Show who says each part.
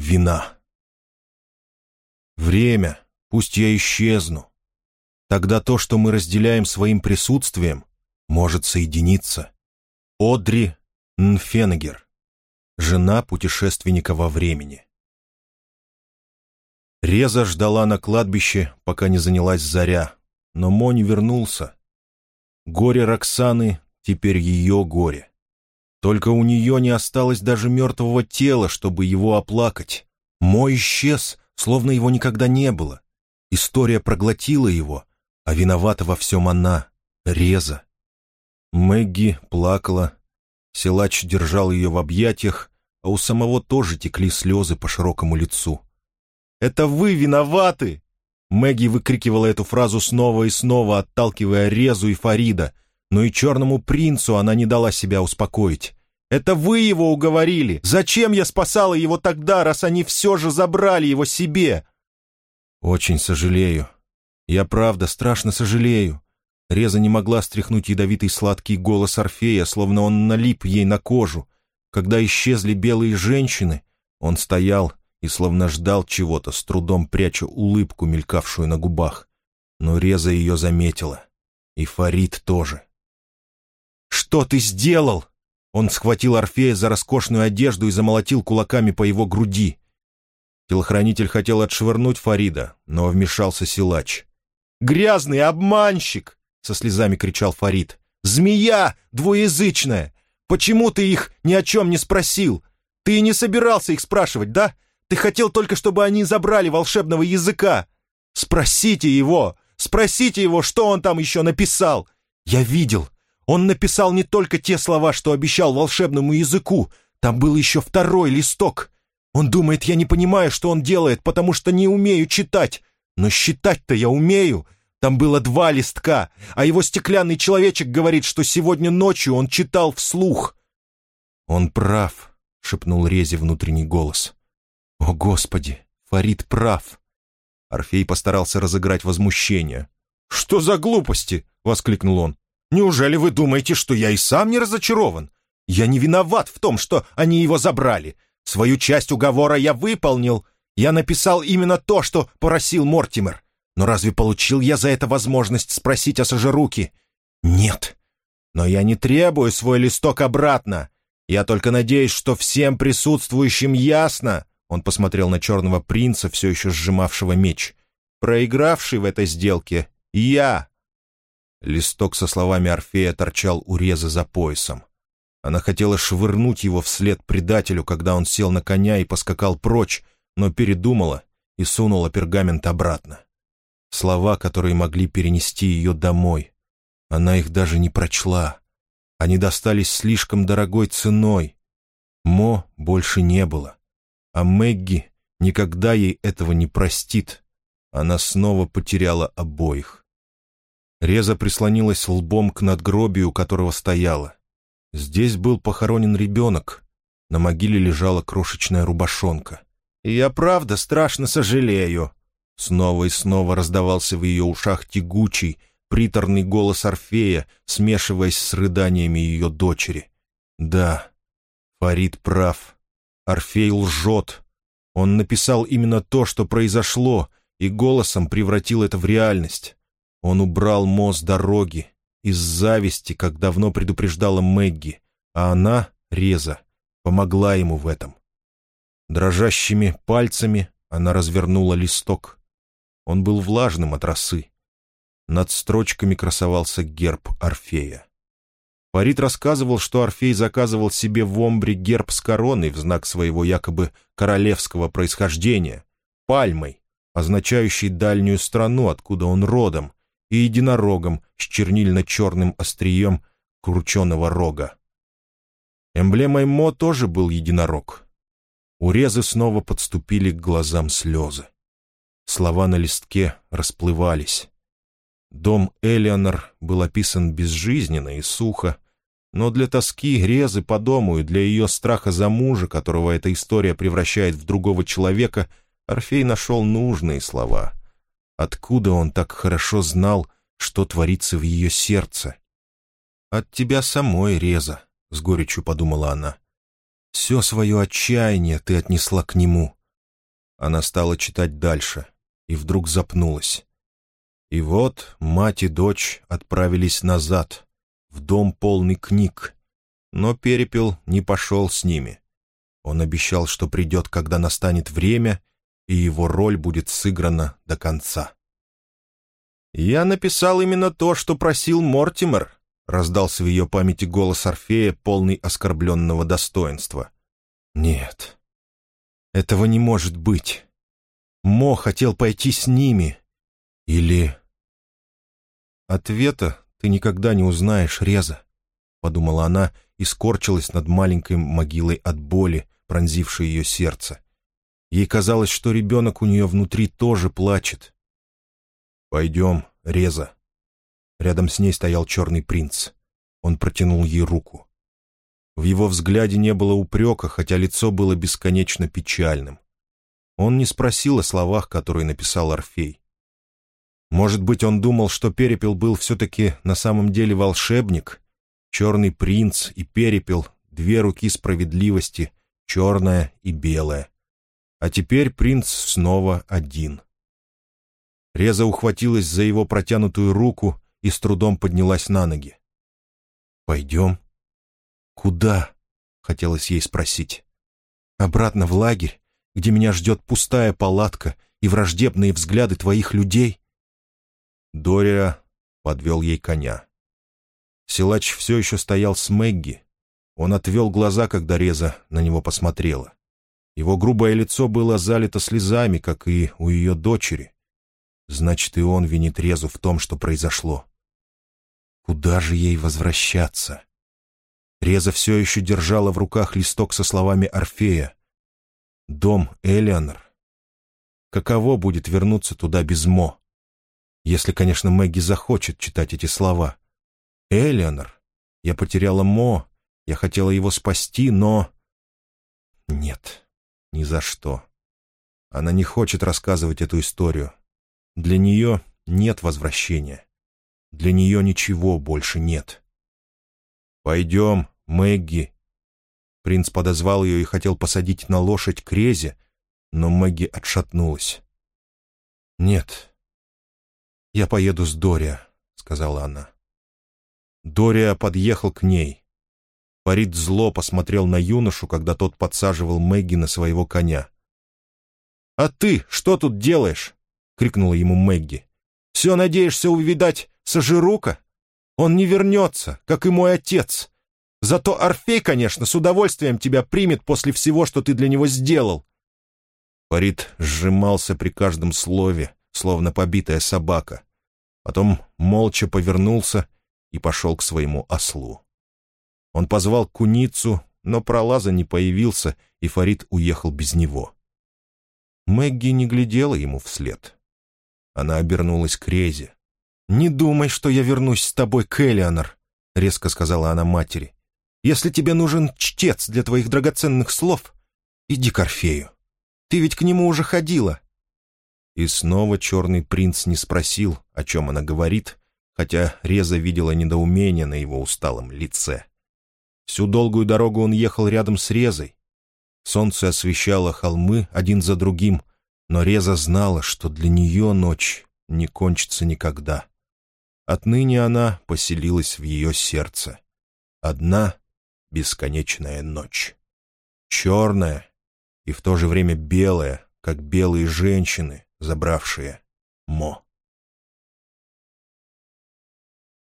Speaker 1: вина. Время, пусть я исчезну. Тогда то, что мы разделяем своим присутствием, может соединиться. Одри Нфенегер, жена путешественника во времени. Реза ждала на кладбище, пока не занялась заря, но Мо не вернулся. Горе Роксаны теперь ее горе. Только у нее не осталось даже мертвого тела, чтобы его оплакать. Мо исчез, словно его никогда не было. История проглотила его, а виновата во всем она, Реза. Мэгги плакала, силач держал ее в объятиях, а у самого тоже текли слезы по широкому лицу. «Это вы виноваты!» Мэгги выкрикивала эту фразу снова и снова, отталкивая Резу и Фарида, но и черному принцу она не дала себя успокоить. «Это вы его уговорили! Зачем я спасала его тогда, раз они все же забрали его себе?» «Очень сожалею. Я правда страшно сожалею». Реза не могла стряхнуть ядовитый сладкий голос Орфея, словно он налип ей на кожу. Когда исчезли белые женщины, он стоял и словно ждал чего-то, с трудом пряча улыбку, мелькавшую на губах. Но Реза ее заметила. И Фарид тоже. «Что ты сделал?» Он схватил Орфея за роскошную одежду и замолотил кулаками по его груди. Телохранитель хотел отшвырнуть Фарида, но вмешался силач. «Грязный обманщик!» — со слезами кричал Фарид. «Змея двуязычная! Почему ты их ни о чем не спросил? Ты и не собирался их спрашивать, да? Ты хотел только, чтобы они забрали волшебного языка. Спросите его, что он там еще написал. Я видел. Он написал не только те слова, что обещал волшебному языку. Там был еще второй листок. Он думает, я не понимаю, что он делает, потому что не умею читать. Но считать-то я умею. Там было 2 листка, а его стеклянный человечек говорит, что сегодня ночью он читал вслух». «Он прав», — шепнул Резе внутренний голос. «О, Господи, Фарид прав». Орфей постарался разыграть возмущение. «Что за глупости?» — воскликнул он. «Неужели вы думаете, что я и сам не разочарован? Я не виноват в том, что они его забрали. Свою часть уговора я выполнил. Я написал именно то, что просил Мортимер. Но разве получил я за это возможность спросить о Сожируке? Нет. Но я не требую свой листок обратно. Я только надеюсь, что всем присутствующим ясно». Он посмотрел на черного принца, все еще сжимавшего меч. «Проигравший в этой сделке я». Листок со словами Орфея торчал у Резы за поясом. Она хотела швырнуть его вслед предателю, когда он сел на коня и поскакал прочь, но передумала и сунула пергамент обратно. Слова, которые могли перенести ее домой. Она их даже не прочла. Они достались слишком дорогой ценой. Мо больше не было. А Мэгги никогда ей этого не простит. Она снова потеряла обоих. Реза прислонилась лбом к надгробию, у которого стояла. Здесь был похоронен ребенок. На могиле лежала крошечная рубашонка. «И я правда страшно сожалею». Снова и снова раздавался в ее ушах тягучий, приторный голос Орфея, смешиваясь с рыданиями ее дочери. «Да, Фарид прав. Орфей лжет. Он написал именно то, что произошло, и голосом превратил это в реальность. Он убрал Мо с дороги из зависти, как давно предупреждала Мэгги, а она, Реза, помогла ему в этом. Дрожащими пальцами она развернула листок. Он был влажным от росы. Над строчками красовался герб Орфея. Фарид рассказывал, что Орфей заказывал себе в Омбре герб с короной в знак своего якобы королевского происхождения, пальмой, означающей дальнюю страну, откуда он родом, и единорогом с чернильно-черным острием крученого рога. Эмблемой Мо тоже был единорог. У Резы снова подступили к глазам слезы. Слова на листке расплывались. Дом Элеонор был описан безжизненно и сухо, но для тоски Резы по дому и для ее страха за мужа, которого эта история превращает в другого человека, Орфей нашел нужные слова. Откуда он так хорошо знал, что творится в ее сердце? «От тебя самой, Реза», — с горечью подумала она. «Все свое отчаяние ты отнесла к нему, Она стала читать дальше и вдруг запнулась. И вот мать и дочь отправились назад, в дом полный книг, но Перепел не пошел с ними. Он обещал, что придет, когда настанет время, и его роль будет сыграна до конца. «Я написал именно то, что просил Мортимер», — раздался в ее памяти голос Орфея, полный оскорбленного достоинства. «Нет, этого не может быть. Мо хотел пойти с ними. Или...» «Ответа ты никогда не узнаешь, Реза», — подумала она и скорчилась над маленькой могилой от боли, пронзившей ее сердце. Ей казалось, что ребенок у нее внутри тоже плачет. «Пойдем, Реза». Рядом с ней стоял черный принц. Он протянул ей руку. В его взгляде не было упрека, хотя лицо было бесконечно печальным. Он не спросил о словах, которые написал Орфей. Может быть, он думал, что Перепел был все-таки на самом деле волшебник? Черный принц и Перепел — две руки справедливости, черная и белая. А теперь принц снова один. Реза ухватилась за его протянутую руку и с трудом поднялась на ноги. «Пойдем?» «Куда?» — хотелось ей спросить. «Обратно в лагерь, где меня ждет пустая палатка и враждебные взгляды твоих людей?» Дориа подвел ей коня. Силач все еще стоял с Мэгги. Он отвел глаза, когда Реза на него посмотрела. Его грубое лицо было залито слезами, как и у ее дочери. Значит, и он винит Резу в том, что произошло. Куда же ей возвращаться? Реза все еще держала в руках листок со словами Орфея. «Дом Элеонор». Каково будет вернуться туда без Мо? Если, конечно, Мэгги захочет читать эти слова. «Элеонор, я потеряла Мо, я хотела его спасти, но...» Нет, ни за что. Она не хочет рассказывать эту историю. Для нее нет возвращения. Для нее ничего больше нет. «Пойдем, Мэгги». Принц подозвал ее и хотел посадить на лошадь к Резе, но Мэгги отшатнулась. «Нет, я поеду с Дориа», — сказала она. Дориа подъехал к ней. Фарид зло посмотрел на юношу, когда тот подсаживал Мэгги на своего коня. «А ты что тут делаешь?» — крикнула ему Мэгги. «Все надеешься увидать Сажирука? Он не вернется, как и мой отец. Зато Орфей, конечно, с удовольствием тебя примет после всего, что ты для него сделал». Фарид сжимался при каждом слове, словно побитая собака. Потом молча повернулся и пошел к своему ослу. Он позвал куницу, но пролаза не появился, и Фарид уехал без него. Мэгги не глядела ему вслед. Она обернулась к Резе. «Не думай, что я вернусь с тобой к Элеонор», — резко сказала она матери. «Если тебе нужен чтец для твоих драгоценных слов, иди к Орфею. Ты ведь к нему уже ходила». И снова черный принц не спросил, о чем она говорит, хотя Реза видела недоумение на его усталом лице. Всю долгую дорогу он ехал рядом с Резой. Солнце освещало холмы один за другим, но Реза знала, что для нее ночь не кончится никогда. Отныне она поселилась в ее сердце. Одна бесконечная ночь. Черная и в то же время белая, как белые женщины, забравшие Мо.